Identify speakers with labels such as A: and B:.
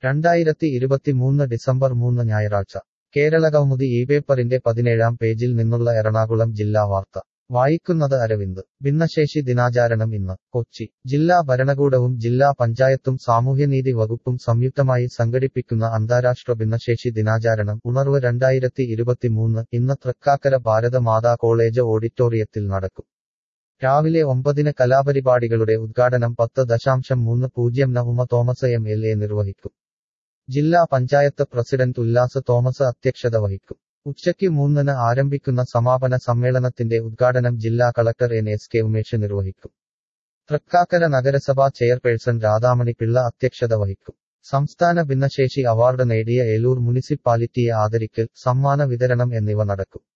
A: 2023 December 3 ഞായറാഴ്ച കേരളകൗമുദി ഇപേപ്പറിന്റെ 17-ാം പേജിൽ നിന്നുള്ള എറണാകുളം ജില്ലാ വാർത്ത വായിക്കുന്നത് അരവിന്ദ് ഭിന്നശേഷി ദിനാചരണം ഇന്ന് കൊച്ചി ജില്ലാ ഭരണകൂടവും ജില്ലാ പഞ്ചായത്തും സാമൂഹ്യനീതി വകുപ്പും സംയുക്തമായി സംഘടിപ്പിക്കുന്ന അന്താരാഷ്ട്ര ഭിന്നശേഷി ദിനാചരണം ഉണർവ് 2023 ഇന്ന് തൃക്കാക്കര ഭാരത മാതാ കോളേജ് ഓഡിറ്റോറിയത്തിൽ നടക്കും രാവിലെ 9-ന് കലാപരിപാടികളുടെ ഉദ്ഘാടനം 10.30 ഉമ തോമസ് MLA നിർവഹിക്കും ജില്ലാ പഞ്ചായത്ത് പ്രസിഡന്റ് ഉല്ലാസ് തോമസ് അധ്യക്ഷത വഹിക്കും ഉച്ചയ്ക്ക് 3-ന് ആരംഭിക്കുന്ന സമാപന സമ്മേളനത്തിന്റെ ഉദ്ഘാടനം ജില്ലാ കളക്ടർ NSK ഉമേഷ് നിർവഹിക്കും തൃക്കാക്കര നഗരസഭാ ചെയർപേഴ്സൺ രാധാമണി പിള്ള അധ്യക്ഷത വഹിക്കും സംസ്ഥാന ഭിന്നശേഷി അവാർഡ് നേടിയ ഏലൂർ മുനിസിപ്പാലിറ്റിയെ ആദരിക്കൽ സമ്മാന വിതരണം എന്നിവ നടക്കും